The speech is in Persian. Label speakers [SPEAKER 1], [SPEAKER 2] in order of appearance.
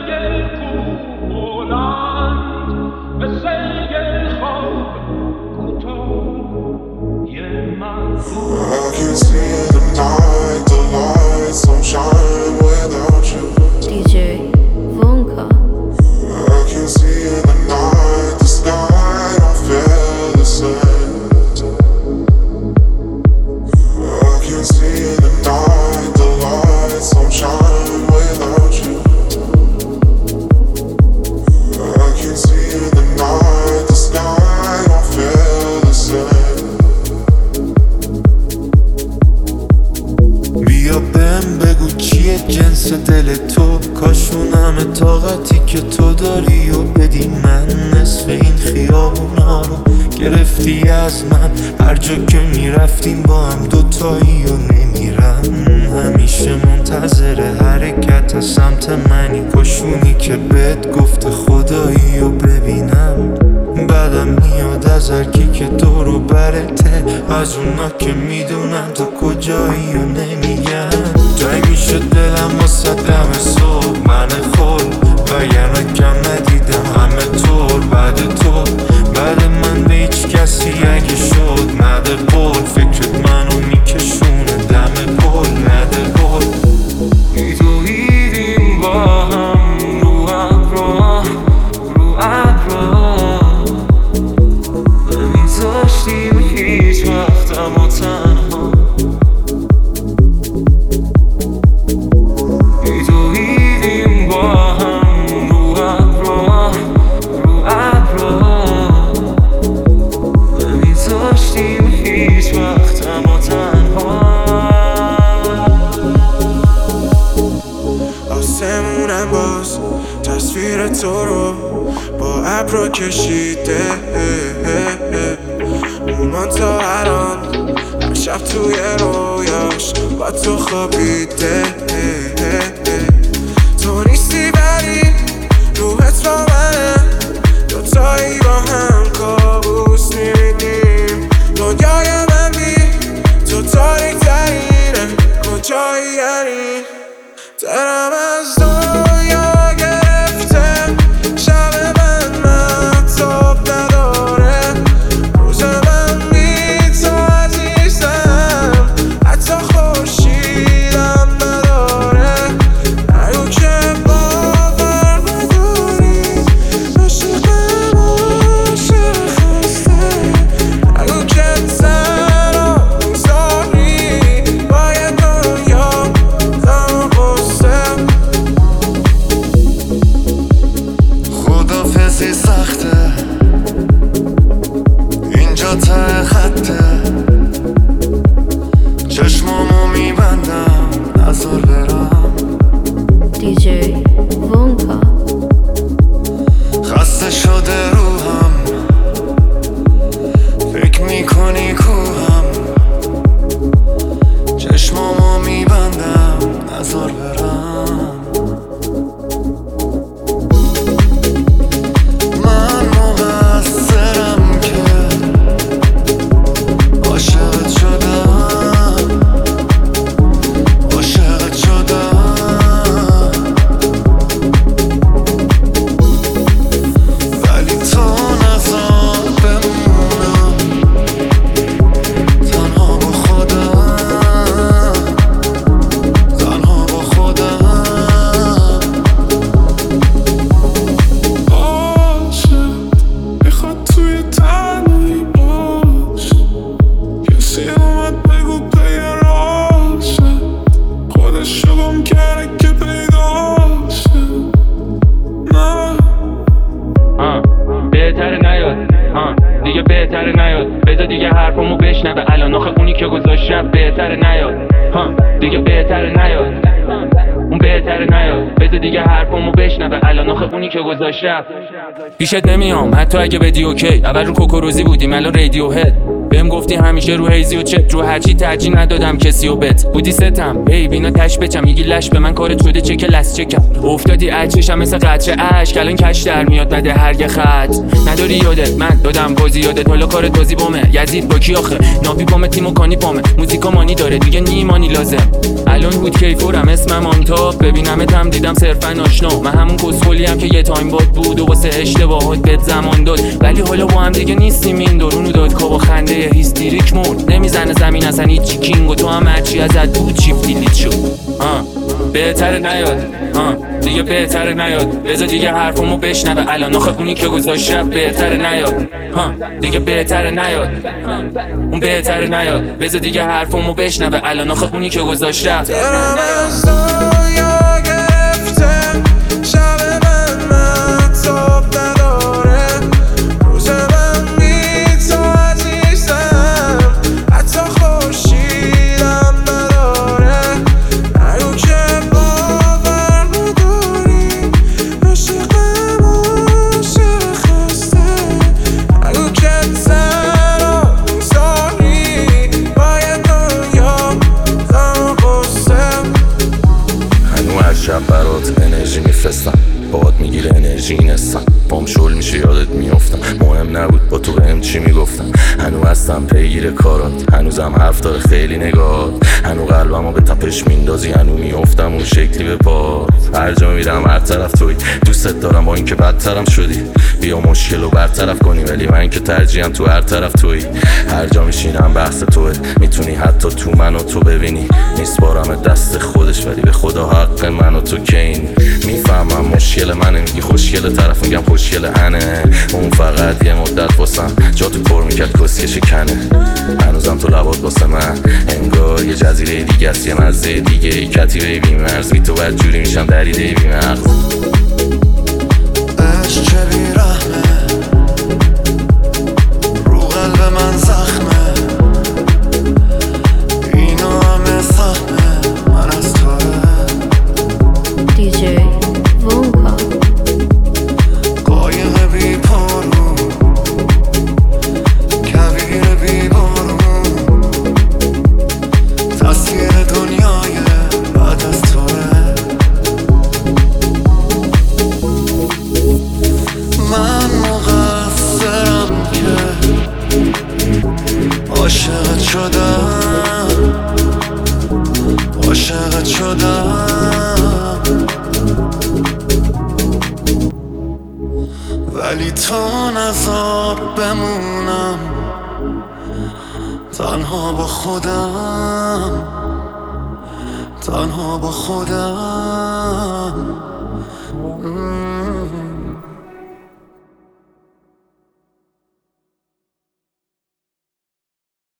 [SPEAKER 1] can see in the night, the lights don't shine without you.
[SPEAKER 2] DJ Vonka.
[SPEAKER 1] I can see in the night, the sky don't feel the same. I can see in the night, the lights don't shine without you. I can see in the night, the sky don't feel the same.
[SPEAKER 3] بیا بهم بگو چیه جنس دل تو، کاشون همه طاقتی که تو داری و بدی من. نصف این خیابونا رو گرفتی از من، هر جا که میرفتیم با هم دوتایی و نمیرم. همیشه منتظر حرکت از سمت منی، کاشونی که بهت گفته خدایی و ببینم. بعدم میاد از هرکی که دورو برته، از اونا که میدونم تو کجایی و نمیگم. جایی میشه دلم واسه دم صبح من خود، وگرنه کم ندیدم همه طور بعد تو. بعد من به هیچ کسی اگه شد نده قول، فکرت منو میکشونه دم پل نده قول. میدویدیم با هم رو ابرا رو ابرا، نمیذاشتیم هیچ وقتم و تنها. میدویدیم با هم رو ابرا رو ابرا، نمیذاشتیم هیچ وقتم و تنها.
[SPEAKER 1] آسمونم باز تصویر تو رو با ابرا کشیده، اومان تا الان هر شب توی رویاش با تو خوابیده. تو نیستی ولی روحت با منه، دوتایی با هم کابوس میبینیم. دنیای من بی تو تاریک ترینه، کجایی یعنی دلم از دنیا گرفته. شب من مهتاب نداره، روز من بی تو عزیزم حتی خورشیدم نداره. نگو که باور نداری، عاشقم عاشق خسته. نگو که تنها میذاری باید دنیا غم غصه.
[SPEAKER 3] خدافزی سخته اینجا ته خطه، چشمامو میبندم نذار برم.
[SPEAKER 2] DJ Vonka.
[SPEAKER 3] خسته شده روحم، فکر میکنی کوهم، چشمامو میبندم نذار برم. من مقصرم که عاشقت شدم، عاشقت شدم. ولی تو نذار بمونم تنها با خودم، تنها با خودم. عاشق میخواد توی تنهایی باش، کسی اومد بگو پیر عاشق، خودشو گم کرده که پیداشه. نه
[SPEAKER 4] بهتره نیاد، دیگه بهتره نیاد. بذار دیگه حرفمو بشنوه الان، آخه اونی که گذاشت رفت. بهتره نیاد، دیگه بهتره نیاد. اون بهتره نیاد. بذار دیگه حرفمو بشنوه الان، آخه اونی که گذاشت رفت. پیشت نمیام حتی اگه بدی اوکی. اول رو کوکوروزی بودیم الان رادیو هد. بهم گفتی همیشه رو هیزی و چت، رو هرچی ترجیح ندادم کسی و بت بودی ستم بیبینا تش بچم، میگی لش به من کارت شده چه که لس چکم، افتادی عچشم مثل قطره اشک، الان کش در میاد بده هر یه خط، نداری یادت من دادم بازی یادت، حالا کارت بازی بامه یزید با کی آخه، ناپی پامه تیمو کانی پامه، موزیکا مانی داره دیگه نیمانی لازم، الان بود کیفورم اسمم آنتاپ، ببینمت هم دیدم صرفا آشنا، من همون کسخولیم که یه تایم باد بود و واسه اشتباهات بهت زمان داد، ولی حالا با هم دیگه نیستیم، این درونو داد کا با خنده هیستریک مرد، نمیزنه زمین اصلا هیچی کینگ و تو هم هرچی ازت بود شیفتی لیت شد. بهتره نیاد دیگه بهتره نیاد، بذار دیگه حرفمو بشنوه الان آخه اونی که گذاشت بهتره نیاد دیگه بهتره نیاد، اون بهتره نیاد، بذار دیگه حرفمو بشنوه الان آخه اونی که گذاشت
[SPEAKER 1] دلم از دنیا گرفته، شب من مهتاب نداره، روز من بی تو عزیزم، حتی خورشیدم نداره، نگو که باور نداری، عاشقم عاشق خسته، نگو که تنها میذاری، باید دنیا غم و غصه.
[SPEAKER 5] هنو هر شب برات انرژی میفرستم، باهات میگیره انرژی اینستم، بام شل میشه یادت میافتم، مهم نبود با تو بهم چی میگفتم، هنو هستم پیگیر کارات، هنوزم حرف داره خیلی نگاهات، هنو قلبمو به تپش میندازی، هنو میافتم اون شکلی به پا، هر جا میرم هر طرف توی، دوستت دارم با اینکه بدترم شدی، بیا مشکلو برطرف کنی، ولی من که ترجیحم تو هر طرف توی، هر جا میشینم بحث توه، میتونی حتی تو منو تو ببینی، میسپارم دست خودش، ولی به خدا حق منو تو کین، میفهمم مشکل منه، میگی خوشگل طرف میگم خوشگل انه، اون فقط یه مدت واسم جا تو پر میکرد کسکه شکنه، هنوزم تو لبات واسه من انگار یه جزیره دیگه است، یه مزه دیگه ای کتیبه بی مرز، بی تو بد جوری میشم دریده بی مغز،
[SPEAKER 3] عشق چه بیرحمه، رو قلب من زخمه، اینا همه سهمه من از توه،
[SPEAKER 2] DJ Vonka.
[SPEAKER 3] قایق بی پارو، کویر بی بارون، تصویر دنیای بعد از توه، من مقصرم که عاشقت شدم، عاشقت شدم، ولی تا نذار بمونم تنها با خودم، تنها با خودم.